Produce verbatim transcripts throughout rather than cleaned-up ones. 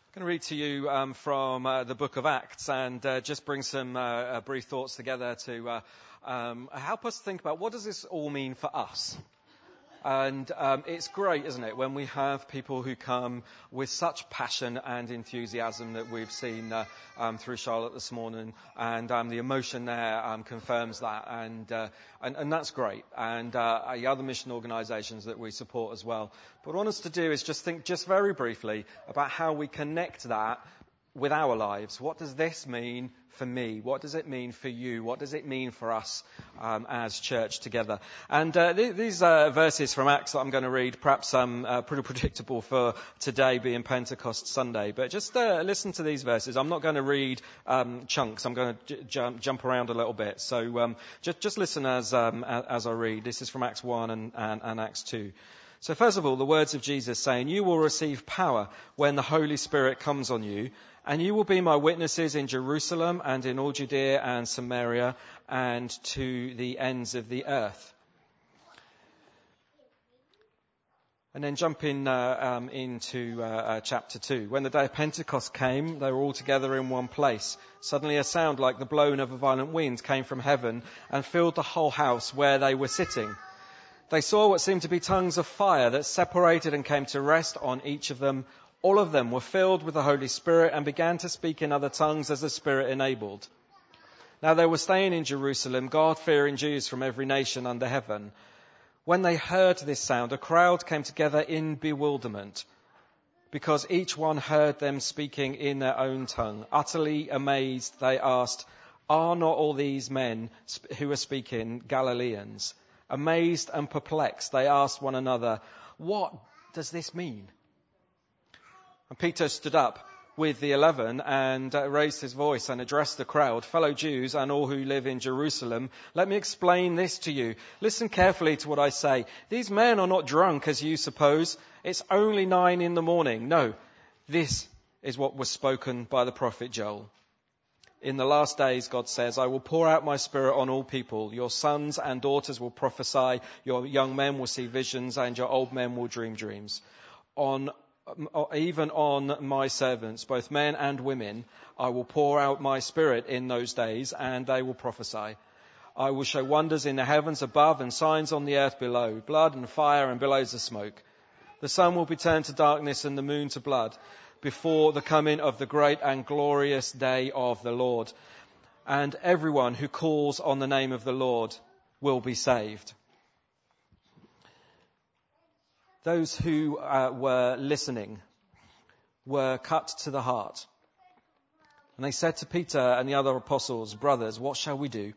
I'm going to read to you um, from uh, the book of Acts and uh, just bring some uh, uh, brief thoughts together to uh, um, help us think about what does this all mean for us. And um, it's great, isn't it, when we have people who come with such passion and enthusiasm that we've seen uh, um, through Charlotte this morning, and um, the emotion there um, confirms that, and, uh, and and that's great. And uh, the other mission organisations that we support as well. But what I want us to do is just think just very briefly about how we connect that with our lives. What does this mean for me? What does it mean for you? What does it mean for us um, as church together? And uh, th- these uh, verses from Acts that I'm going to read, perhaps um, uh, pretty predictable for today being Pentecost Sunday, but just uh, listen to these verses. I'm not going to read um, chunks. I'm going to j- jump, jump around a little bit. So um, just, just listen as um, as I read. This is from Acts one and, and, and Acts two. So first of all, the words of Jesus saying, "You will receive power when the Holy Spirit comes on you, and you will be my witnesses in Jerusalem and in all Judea and Samaria and to the ends of the earth." And then jumping uh, um, into uh, uh, chapter two. When the day of Pentecost came, they were all together in one place. Suddenly a sound like the blowing of a violent wind came from heaven and filled the whole house where they were sitting. They saw what seemed to be tongues of fire that separated and came to rest on each of them. All of them were filled with the Holy Spirit and began to speak in other tongues as the Spirit enabled. Now they were staying in Jerusalem, God-fearing Jews from every nation under heaven. When they heard this sound, a crowd came together in bewilderment, because each one heard them speaking in their own tongue. Utterly amazed, they asked, "Are not all these men who are speaking Galileans?" Amazed and perplexed, they asked one another, "What does this mean?" And Peter stood up with the eleven and uh, raised his voice and addressed the crowd. "Fellow Jews and all who live in Jerusalem, let me explain this to you. Listen carefully to what I say. These men are not drunk as you suppose. It's only nine in the morning. No, this is what was spoken by the prophet Joel. In the last days, God says, I will pour out my spirit on all people. Your sons and daughters will prophesy. Your young men will see visions and your old men will dream dreams. On Even on my servants, both men and women, I will pour out my spirit in those days, and they will prophesy. I will show wonders in the heavens above and signs on the earth below, blood and fire and billows of smoke. The sun will be turned to darkness and the moon to blood before the coming of the great and glorious day of the Lord. And everyone who calls on the name of the Lord will be saved." Those who uh, were listening were cut to the heart. And they said to Peter and the other apostles, "Brothers, what shall we do?"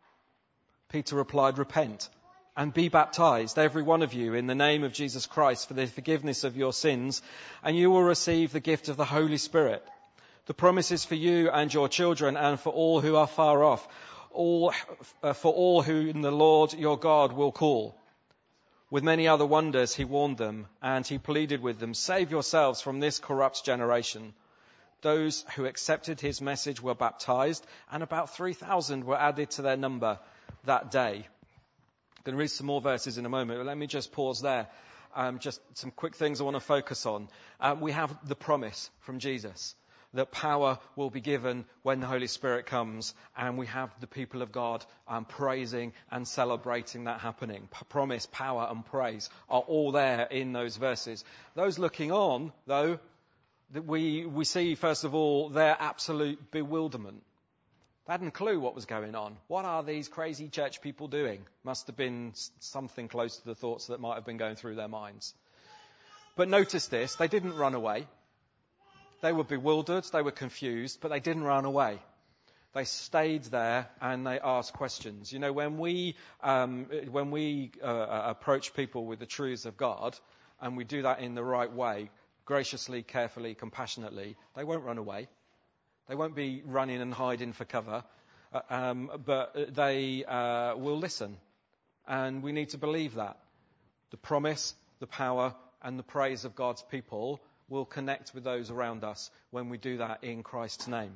Peter replied, "Repent and be baptized, every one of you, in the name of Jesus Christ for the forgiveness of your sins, and you will receive the gift of the Holy Spirit. The promise is for you and your children and for all who are far off, all uh, for all whom the Lord your God will call." With many other wonders he warned them, and he pleaded with them, "Save yourselves from this corrupt generation." Those who accepted his message were baptized, and about three thousand were added to their number that day. I'm going to read some more verses in a moment, but let me just pause there. Um, just some quick things I want to focus on. Um, we have the promise from Jesus that power will be given when the Holy Spirit comes, and we have the people of God um, praising and celebrating that happening. P- promise, power and praise are all there in those verses. Those looking on, though, that we, we see, first of all, their absolute bewilderment. They hadn't a clue what was going on. What are these crazy church people doing? Must have been something close to the thoughts that might have been going through their minds. But notice this, they didn't run away. They were bewildered, they were confused, but they didn't run away. They stayed there and they asked questions. You know, when we um, when we uh, approach people with the truths of God, and we do that in the right way, graciously, carefully, compassionately, they won't run away. They won't be running and hiding for cover, uh, um, but they uh, will listen. And we need to believe that. The promise, the power, and the praise of God's people will connect with those around us when we do that in Christ's name.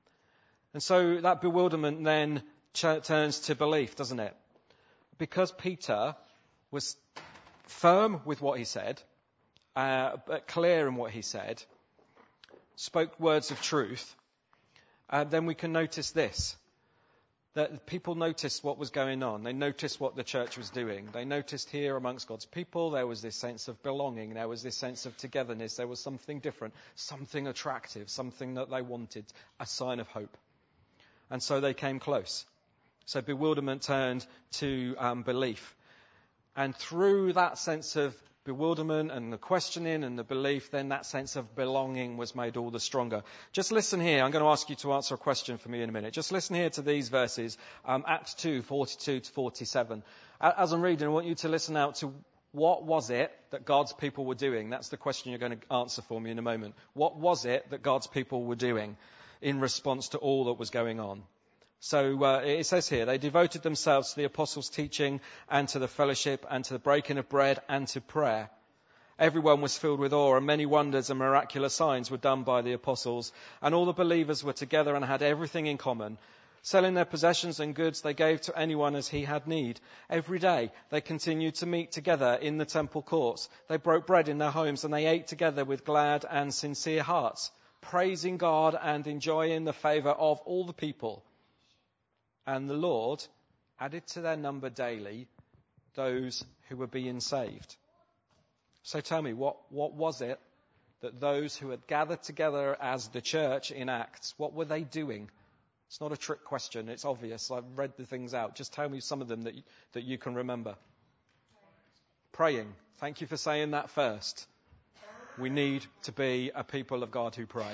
And so that bewilderment then ch- turns to belief, doesn't it? Because Peter was firm with what he said, uh, but clear in what he said, spoke words of truth, uh, then we can notice this. That people noticed what was going on. They noticed what the church was doing. They noticed here amongst God's people there was this sense of belonging. There was this sense of togetherness. There was something different, something attractive, something that they wanted, a sign of hope. And so they came close. So bewilderment turned to um, belief. And through that sense of bewilderment and the questioning and the belief, then that sense of belonging was made all the stronger. Just listen here. I'm going to ask you to answer a question for me in a minute. Just listen here to these verses, um, Acts two, forty-two to forty-seven. As I'm reading, I want you to listen out to what was it that God's people were doing. That's the question you're going to answer for me in a moment. What was it that God's people were doing in response to all that was going on? So uh, it says here, they devoted themselves to the apostles' teaching and to the fellowship and to the breaking of bread and to prayer. Everyone was filled with awe, and many wonders and miraculous signs were done by the apostles. And all the believers were together and had everything in common. Selling their possessions and goods, they gave to anyone as he had need. Every day they continued to meet together in the temple courts. They broke bread in their homes, and they ate together with glad and sincere hearts, praising God and enjoying the favour of all the people. And the Lord added to their number daily those who were being saved. So tell me, what, what was it that those who had gathered together as the church in Acts, what were they doing? It's not a trick question. It's obvious. I've read the things out. Just tell me some of them that you, that you can remember. Praying. Thank you for saying that first. We need to be a people of God who pray.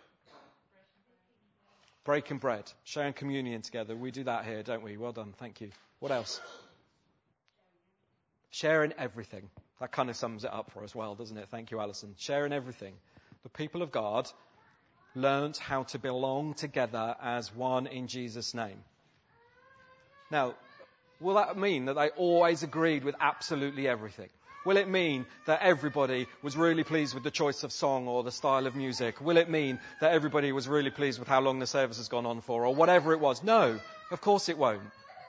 Breaking bread, sharing communion together. We do that here, don't we? Well done. Thank you. What else? Sharing everything. That kind of sums it up for us well, doesn't it? Thank you, Alison. Sharing everything. The people of God learnt how to belong together as one in Jesus' name. Now, will that mean that they always agreed with absolutely everything? Will it mean that everybody was really pleased with the choice of song or the style of music? Will it mean that everybody was really pleased with how long the service has gone on for or whatever it was? No, of course it won't.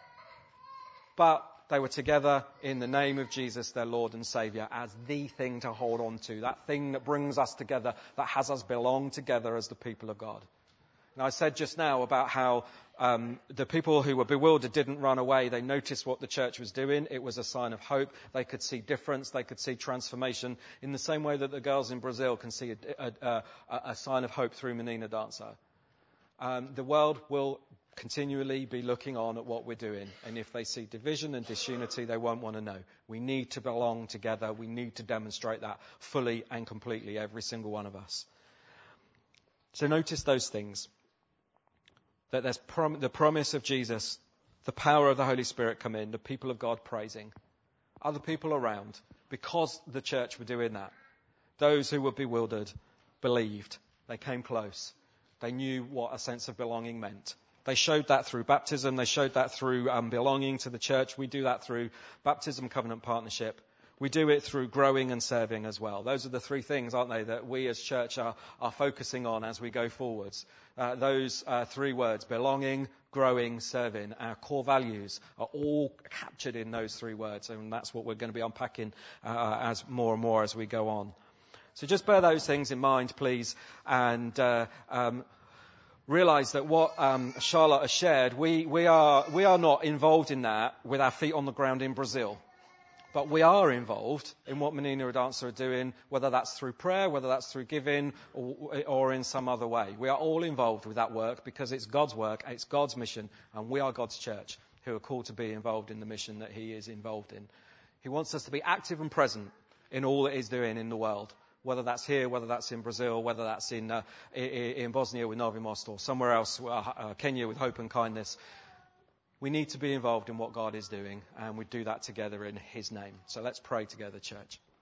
But they were together in the name of Jesus, their Lord and Saviour, as the thing to hold on to, that thing that brings us together, that has us belong together as the people of God. Now, I said just now about how um, the people who were bewildered didn't run away. They noticed what the church was doing. It was a sign of hope. They could see difference. They could see transformation in the same way that the girls in Brazil can see a, a, a, a sign of hope through Menina Dancer. Um, the world will continually be looking on at what we're doing. And if they see division and disunity, they won't want to know. We need to belong together. We need to demonstrate that fully and completely, every single one of us. So notice those things. That there's prom- the promise of Jesus, the power of the Holy Spirit come in, the people of God praising, other people around, because the church were doing that. Those who were bewildered believed. They came close. They knew what a sense of belonging meant. They showed that through baptism. They showed that through um, belonging to the church. We do that through baptism, covenant partnership. We do it through growing and serving as well. Those are the three things, aren't they, that we as church are, are focusing on as we go forwards. Uh, those uh, three words, belonging, growing, serving, our core values are all captured in those three words. And that's what we're going to be unpacking uh, as more and more as we go on. So just bear those things in mind, please, and uh, um, realise that what um, Charlotte has shared, we, we are we are not involved in that with our feet on the ground in Brazil. But we are involved in what Menina Dancer are doing, whether that's through prayer, whether that's through giving, or, or in some other way. We are all involved with that work because it's God's work, it's God's mission, and we are God's church who are called to be involved in the mission that he is involved in. He wants us to be active and present in all that he's doing in the world, whether that's here, whether that's in Brazil, whether that's in uh, in Bosnia with Novi Most, or somewhere else, uh, uh, Kenya with Hope and Kindness. We need to be involved in what God is doing, and we do that together in his name. So let's pray together, church.